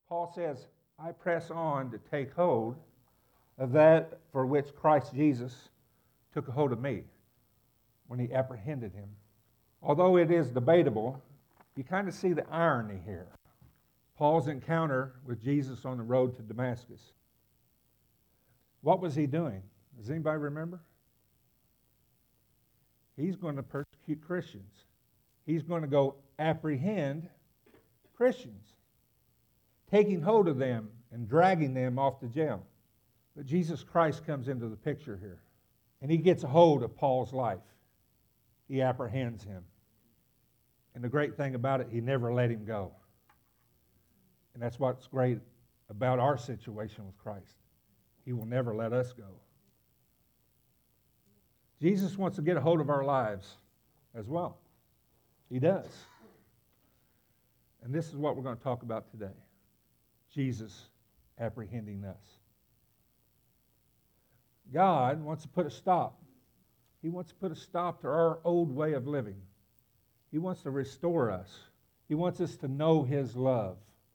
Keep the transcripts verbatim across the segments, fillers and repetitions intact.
Paul says, I press on to take hold of that for which Christ Jesus took a hold of me when he apprehended him. Although it is debatable, you kind of see the irony here. Paul's encounter with Jesus on the road to Damascus. What was he doing? Does anybody remember? He's going to persecute Christians. He's going to go apprehend Christians, taking hold of them and dragging them off to jail. But Jesus Christ comes into the picture here, and he gets a hold of Paul's life. He apprehends him. And the great thing about it, he never let him go. And that's what's great about our situation with Christ. He will never let us go. Jesus wants to get a hold of our lives as well. He does. And this is what we're going to talk about today. Jesus apprehending us. God wants to put a stop. He wants to put a stop to our old way of living. He wants to restore us. He wants us to know his love.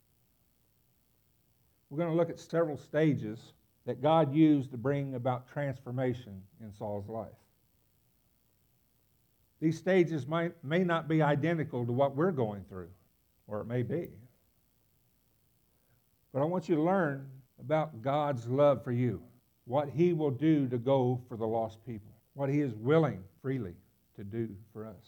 We're going to look at several stages that God used to bring about transformation in Saul's life. These stages might, may not be identical to what we're going through, or it may be. But I want you to learn about God's love for you, what he will do to go for the lost people, what he is willing freely to do for us.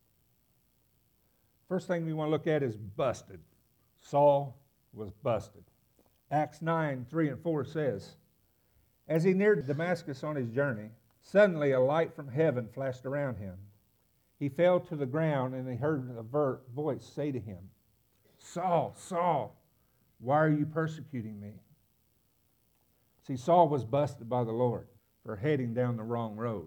First thing we want to look at is busted. Saul was busted. Acts nine, three and four says, as he neared Damascus on his journey, suddenly a light from heaven flashed around him. He fell to the ground, and he heard a voice say to him, Saul, Saul, why are you persecuting me? See, Saul was busted by the Lord for heading down the wrong road.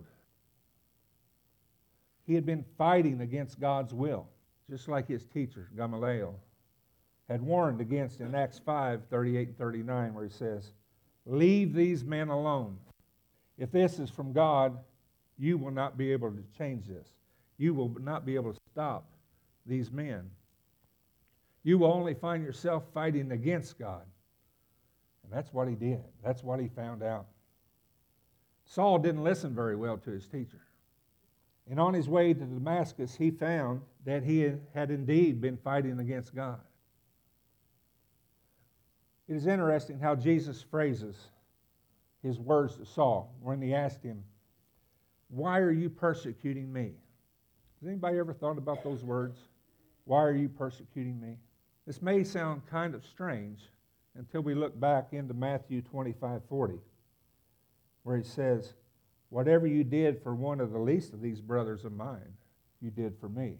He had been fighting against God's will, just like his teacher, Gamaliel, had warned against in Acts five, thirty-eight and thirty-nine, where he says, leave these men alone. If this is from God, you will not be able to change this. You will not be able to stop these men. You will only find yourself fighting against God. And that's what he did. That's what he found out. Saul didn't listen very well to his teacher. And on his way to Damascus, he found that he had indeed been fighting against God. It is interesting how Jesus phrases his words to Saul when he asked him, why are you persecuting me? Has anybody ever thought about those words? Why are you persecuting me? This may sound kind of strange until we look back into Matthew twenty-five forty, where he says, whatever you did for one of the least of these brothers of mine, you did for me.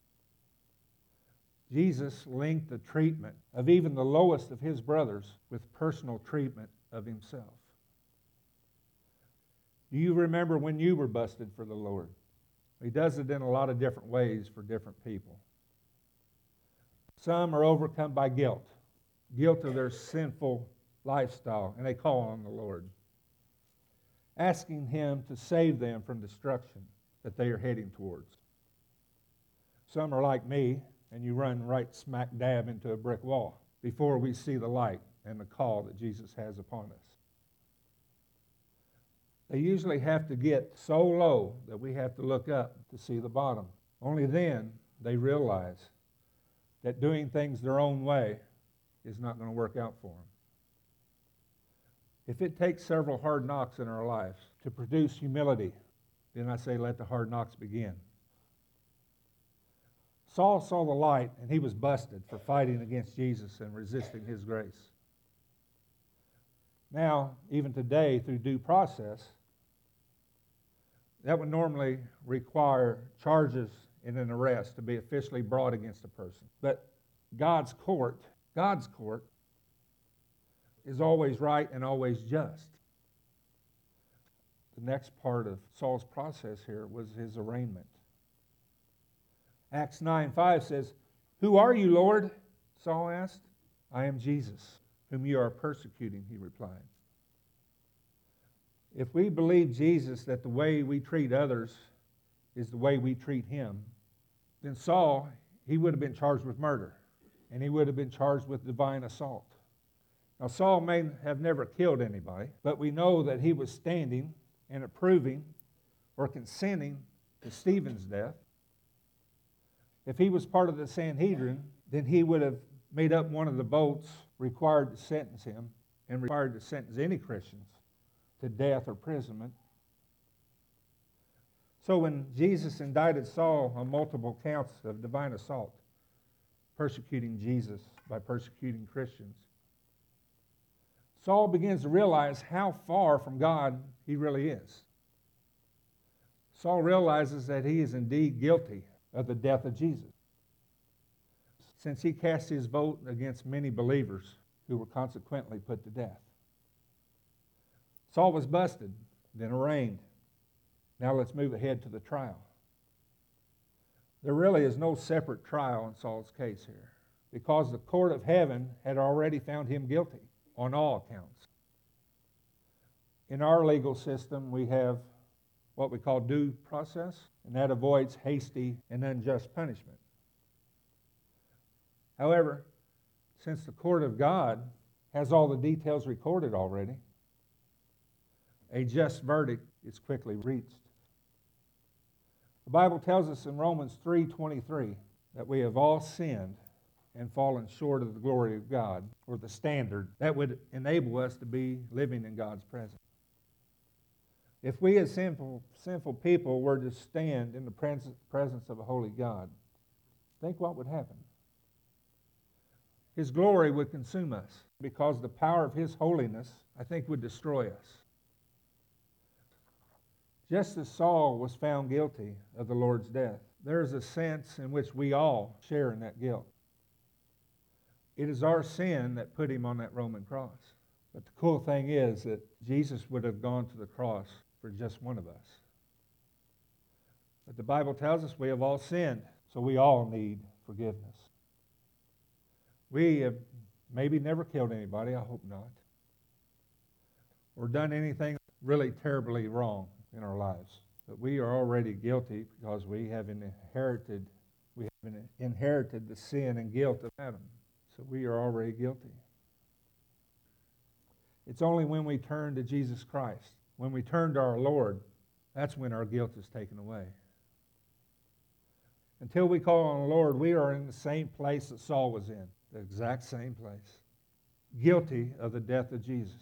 Jesus linked the treatment of even the lowest of his brothers with personal treatment of himself. Do you remember when you were busted for the Lord? He does it in a lot of different ways for different people. Some are overcome by guilt, guilt of their sinful lifestyle, and they call on the Lord, asking him to save them from destruction that they are heading towards. Some are like me, and you run right smack dab into a brick wall before we see the light and the call that Jesus has upon us. They usually have to get so low that we have to look up to see the bottom. Only then they realize that doing things their own way is not going to work out for them. If it takes several hard knocks in our lives to produce humility, then I say let the hard knocks begin. Saul saw the light, and he was busted for fighting against Jesus and resisting his grace. Now, even today, through due process, that would normally require charges and an arrest to be officially brought against a person. But God's court, God's court, is always right and always just. The next part of Saul's process here was his arraignment. Acts nine five says, "Who are you, Lord?" Saul asked. "I am Jesus, whom you are persecuting," he replied. If we believe Jesus that the way we treat others is the way we treat him, then Saul, he would have been charged with murder, and he would have been charged with divine assault. Now, Saul may have never killed anybody, but we know that he was standing and approving or consenting to Stephen's death. If he was part of the Sanhedrin, then he would have made up one of the votes required to sentence him and required to sentence any Christians to death or imprisonment. So when Jesus indicted Saul on multiple counts of divine assault, persecuting Jesus by persecuting Christians, Saul begins to realize how far from God he really is. Saul realizes that he is indeed guilty of the death of Jesus, since he cast his vote against many believers who were consequently put to death. Saul was busted, then arraigned. Now let's move ahead to the trial. There really is no separate trial in Saul's case here, because the court of heaven had already found him guilty on all accounts. In our legal system, we have what we call due process, and that avoids hasty and unjust punishment. However, since the court of God has all the details recorded already, a just verdict is quickly reached. The Bible tells us in Romans three twenty-three that we have all sinned and fallen short of the glory of God, or the standard that would enable us to be living in God's presence. If we as sinful, sinful people were to stand in the presence of a holy God, think what would happen. His glory would consume us, because the power of His holiness, I think, would destroy us. Just as Saul was found guilty of the Lord's death, there is a sense in which we all share in that guilt. It is our sin that put him on that Roman cross. But the cool thing is that Jesus would have gone to the cross for just one of us. But the Bible tells us we have all sinned, so we all need forgiveness. We have maybe never killed anybody, I hope not, or done anything really terribly wrong in our lives. But we are already guilty because we have inherited, we have inherited the sin and guilt of Adam. So we are already guilty. It's only when we turn to Jesus Christ, when we turn to our Lord, that's when our guilt is taken away. Until we call on the Lord, we are in the same place that Saul was in, the exact same place, guilty of the death of Jesus.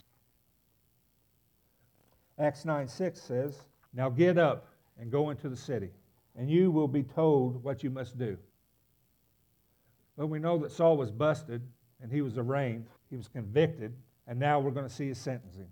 Acts nine six says, "Now get up and go into the city, and you will be told what you must do." But we know that Saul was busted, and he was arraigned, he was convicted, and now we're going to see his sentencing.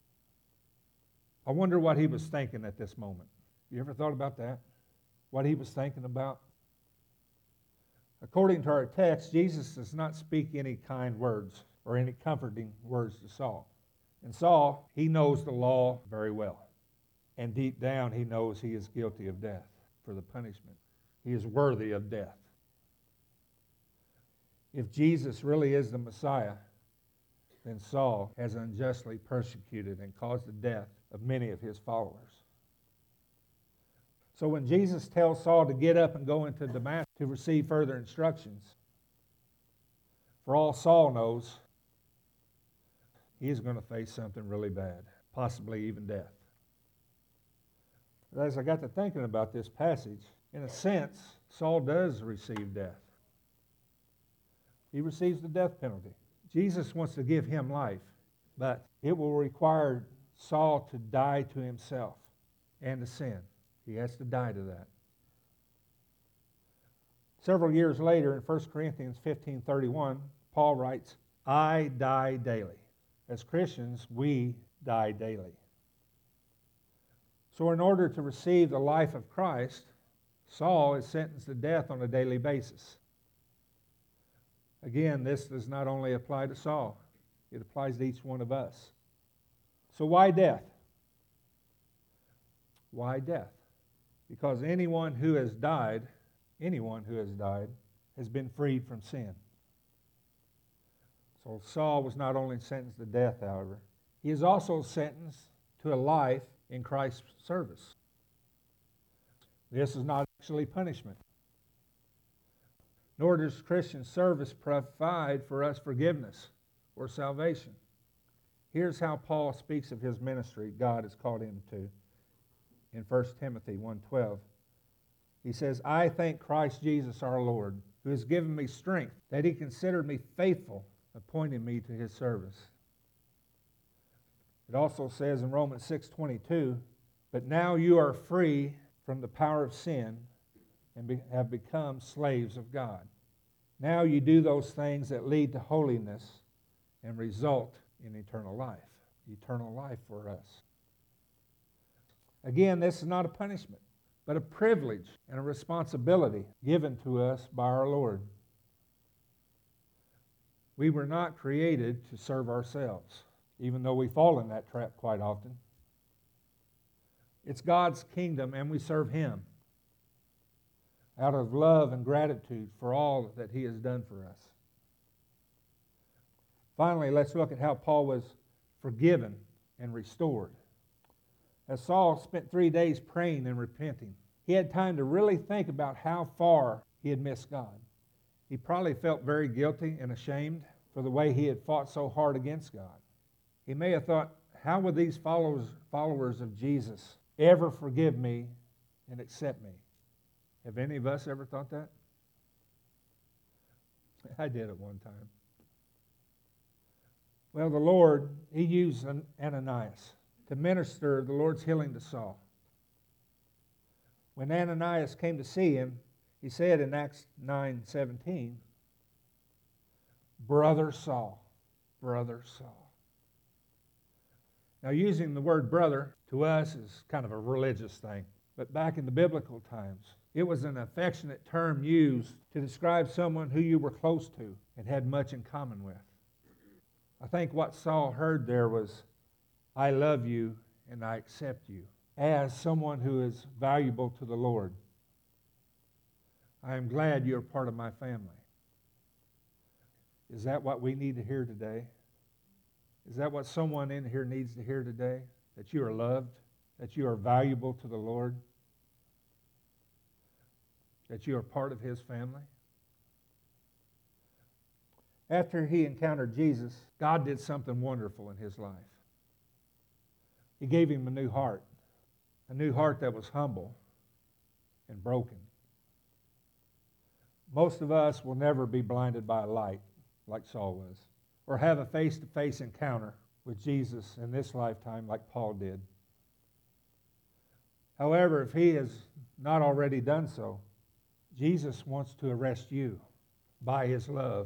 I wonder what he was thinking at this moment. You ever thought about that? What he was thinking about? According to our text, Jesus does not speak any kind words or any comforting words to Saul. And Saul, he knows the law very well. And deep down, he knows he is guilty of death for the punishment. He is worthy of death. If Jesus really is the Messiah, then Saul has unjustly persecuted and caused the death of many of his followers. So when Jesus tells Saul to get up and go into Damascus to receive further instructions, for all Saul knows, he is going to face something really bad, possibly even death. But as I got to thinking about this passage, in a sense, Saul does receive death. He receives the death penalty. Jesus wants to give him life, but it will require Saul to die to himself and to sin. He has to die to that. Several years later, in First Corinthians fifteen thirty-one, Paul writes, "I die daily." As Christians, we die daily. So in order to receive the life of Christ, Saul is sentenced to death on a daily basis. Again, this does not only apply to Saul, it applies to each one of us. So why death? Why death? Because anyone who has died, anyone who has died, has been freed from sin. So Saul was not only sentenced to death, however, he is also sentenced to a life in Christ's service. This is not actually punishment. Nor does Christian service provide for us forgiveness or salvation. Here's how Paul speaks of his ministry God has called him to in First Timothy one twelve. He says, I thank Christ Jesus our Lord, who has given me strength, that he considered me faithful, appointing me to his service. It also says in Romans six twenty-two, but now you are free from the power of sin and be, have become slaves of God. Now you do those things that lead to holiness and result in eternal life. Eternal life for us. Again, this is not a punishment, but a privilege and a responsibility given to us by our Lord. We were not created to serve ourselves, even though we fall in that trap quite often. It's God's kingdom, and we serve Him out of love and gratitude for all that He has done for us. Finally, let's look at how Paul was forgiven and restored. As Saul spent three days praying and repenting, he had time to really think about how far he had missed God. He probably felt very guilty and ashamed for the way he had fought so hard against God. He may have thought, how would these followers, followers of Jesus ever forgive me and accept me? Have any of us ever thought that? I did at one time. Well, the Lord, He used Ananias to minister the Lord's healing to Saul. When Ananias came to see him, he said in Acts nine seventeen, Brother Saul, Brother Saul. Now, using the word brother to us is kind of a religious thing, but back in the biblical times, it was an affectionate term used to describe someone who you were close to and had much in common with. I think what Saul heard there was, I love you and I accept you as someone who is valuable to the Lord. I am glad you're part of my family. Is that what we need to hear today? Is that what someone in here needs to hear today? That you are loved? That you are valuable to the Lord? That you are part of His family? After he encountered Jesus, God did something wonderful in his life. He gave him a new heart, a new heart that was humble and broken. Most of us will never be blinded by a light like Saul was, or have a face-to-face encounter with Jesus in this lifetime like Paul did. However, if he has not already done so, Jesus wants to arrest you by His love.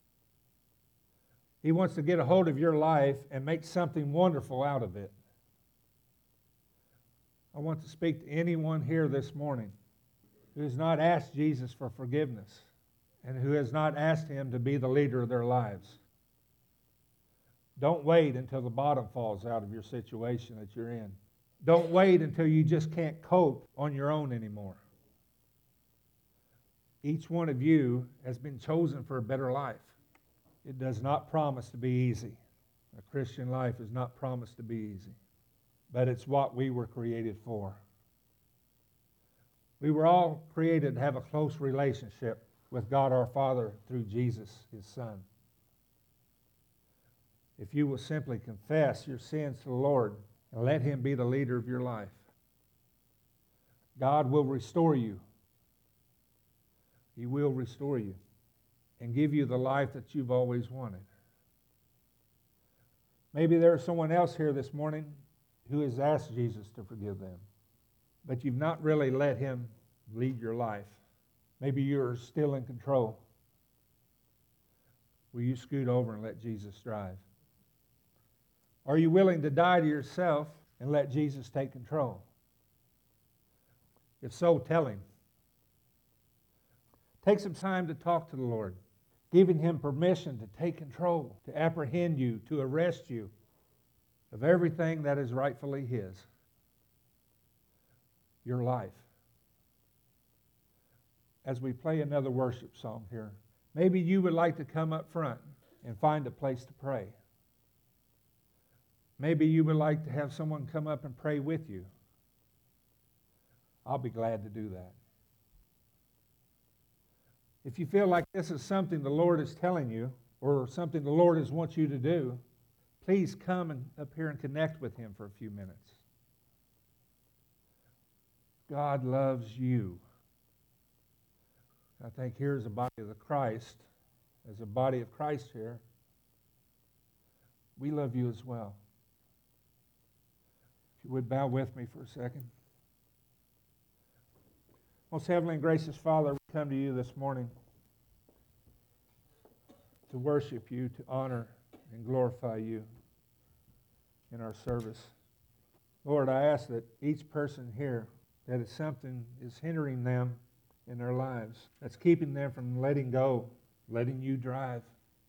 He wants to get a hold of your life and make something wonderful out of it. I want to speak to anyone here this morning who has not asked Jesus for forgiveness and who has not asked Him to be the leader of their lives. Don't wait until the bottom falls out of your situation that you're in. Don't wait until you just can't cope on your own anymore. Each one of you has been chosen for a better life. It does not promise to be easy. A Christian life is not promised to be easy. But it's what we were created for. We were all created to have a close relationship with God our Father through Jesus, His Son. If you will simply confess your sins to the Lord and let Him be the leader of your life, God will restore you. He will restore you and give you the life that you've always wanted. Maybe there's someone else here this morning who has asked Jesus to forgive them, but you've not really let Him lead your life. Maybe you're still in control. Will you scoot over and let Jesus drive? Are you willing to die to yourself and let Jesus take control? If so, tell Him. Take some time to talk to the Lord, giving Him permission to take control, to apprehend you, to arrest you of everything that is rightfully His. Your life. As we play another worship song here, maybe you would like to come up front and find a place to pray. Maybe you would like to have someone come up and pray with you. I'll be glad to do that. If you feel like this is something the Lord is telling you, or something the Lord has wants you to do, please come and up here and connect with Him for a few minutes. God loves you. I think here as a body of the Christ, as a body of Christ here, we love you as well. If you would bow with me for a second. Most Heavenly and Gracious Father, we come to you this morning to worship you, to honor and glorify you in our service. Lord, I ask that each person here, that if something is hindering them in their lives, that's keeping them from letting go, letting you drive,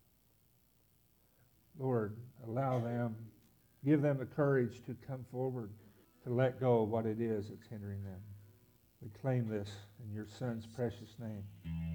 Lord, allow them, give them the courage to come forward, to let go of what it is that's hindering them. We claim this in your Son's precious name.